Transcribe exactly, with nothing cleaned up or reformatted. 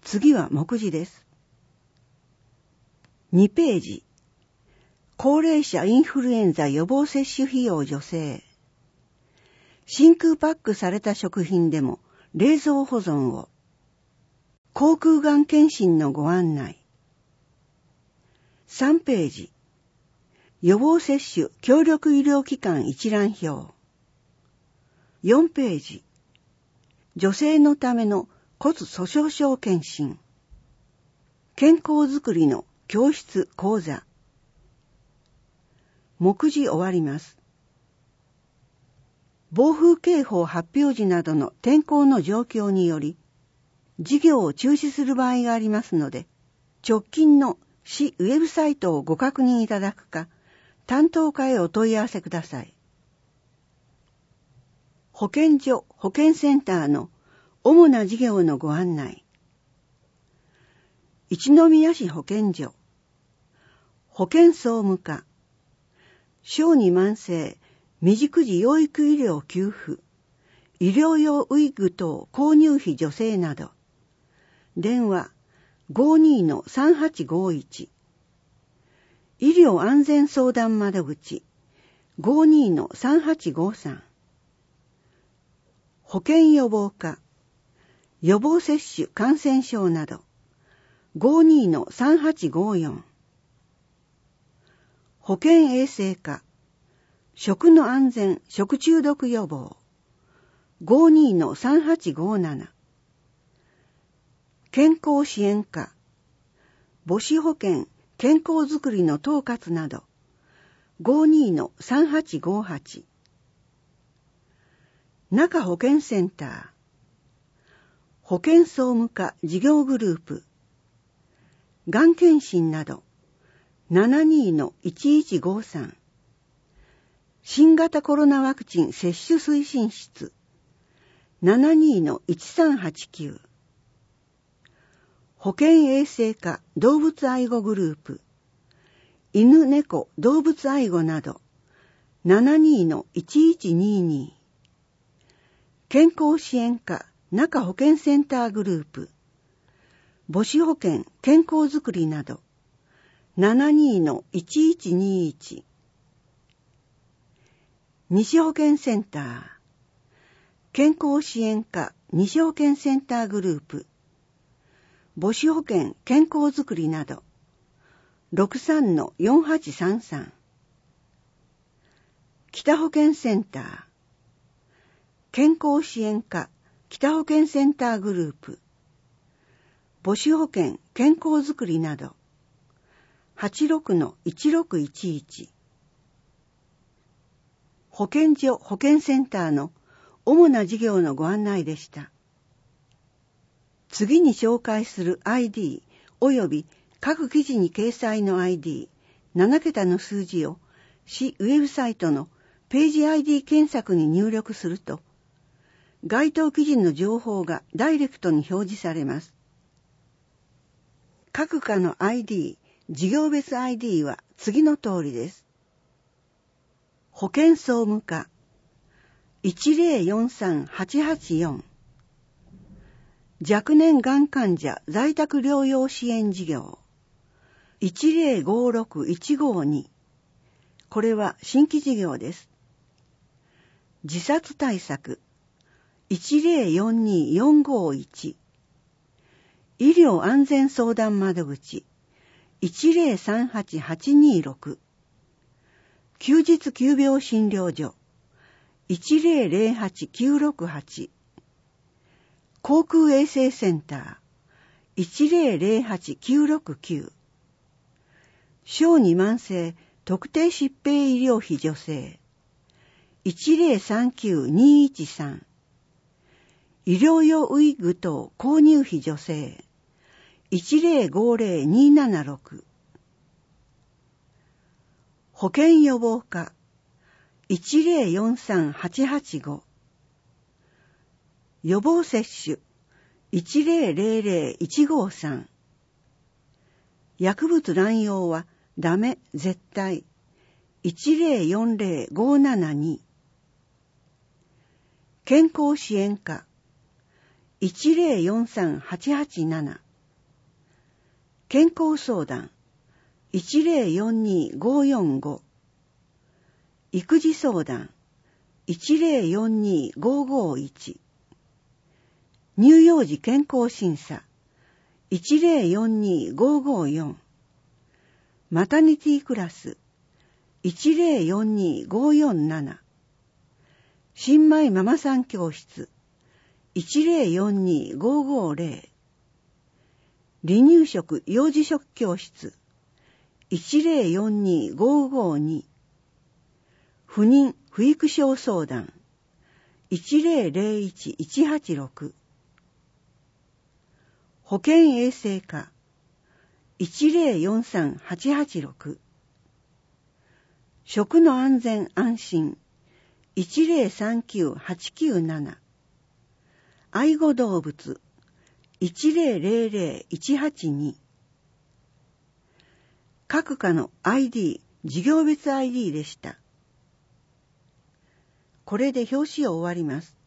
次は目次です。にページ。高齢者インフルエンザ予防接種費用助成。真空パックされた食品でも冷蔵保存を。口腔がん検診のご案内。さんページ。予防接種協力医療機関一覧表。よんページ。女性のための骨粗しょう症検診。健康づくりの教室講座。目次終わります。暴風警報発表時などの天候の状況により、事業を中止する場合がありますので、直近の市ウェブサイトをご確認いただくか、担当課へお問い合わせください。保健所・保健センターの主な事業のご案内。一宮市保健所、保健総務課、小児慢性未熟児養育医療給付、医療用ウィッグ等購入費助成など、電話 ごーにーのさんはちごーいち、医療安全相談窓口 ごーにーのさんはちごーさん、保健予防課、予防接種感染症など ごーにーのさんはちごーよん、保健衛生課、食の安全食中毒予防 ごーにーのさんはちごーなな、健康支援課、母子保健健康づくりの統括など ごーにーのさんはちごーはち、中保健センター、保健総務課事業グループ、がん検診など ななにーのいちいちごーさん、新型コロナワクチン接種推進室 ななにーのいちさんはちきゅう、保健衛生課動物愛護グループ、犬猫動物愛護など ななにーのいちいちにーにー、健康支援課中保健センターグループ、母子保健健康づくりなど ななにーのいちいちにーいち、西保健センター、健康支援課西保健センターグループ、母子保健健康づくりなど ろくさんのよんはちさんさん、北保健センター、健康支援課北保健センターグループ、母子保健健康づくりなど はちろくのいちろくいちいち、保健所保健センターの主な事業のご案内でした。次に紹介する アイディー および各記事に掲載の アイディーなな 桁の数字を市ウェブサイトのページ アイディー 検索に入力すると、該当記事の情報がダイレクトに表示されます。各課の アイディー、事業別 アイディー は次の通りです。保健総務課 いちゼロよんさんはちはちよん、若年がん患者在宅療養支援事業 いちゼロごろくいちごに、これは新規事業です。自殺対策 いちゼロよんによんごいち、医療安全相談窓口 いちゼロさんはちはちにろく、休日急病診療所 いちゼロゼロはちきゅうろくはち、航空衛生センター いちゼロゼロはちきゅうろくきゅう、小児慢性特定疾病医療費助成 いちゼロさんきゅうにいちさん、医療用ウィッグ等購入費助成 いちゼロごゼロにななろく、保健予防課 いちゼロよんさんはちはちご、予防接種 いちゼロゼロゼロいちごさん、薬物乱用はダメ絶対 いちゼロよんゼロごななに、健康支援課 いちゼロよんさんはちはちなな、 健康相談 いちゼロよんにーごーよんご、育児相談 いちゼロよんにーごーごーいち、乳幼児健康審査 いちゼロよんにーごーごーよん、マタニティクラス いちゼロよんにーごーよんなな、新米ママさん教室 いちゼロよんにーごーごーゼロ、離乳食幼児食教室 いちゼロよんにーごーごーに、不妊不育症相談 いちゼロゼロいちいちはちろく、保健衛生課 いちゼロよんさんはちはちろく、食の安全安心 いちゼロさんきゅうはちきゅうなな、愛護動物 いちゼロゼロゼロいちはちに、各課の アイディー、事業別 アイディー でした。これで表紙を終わります。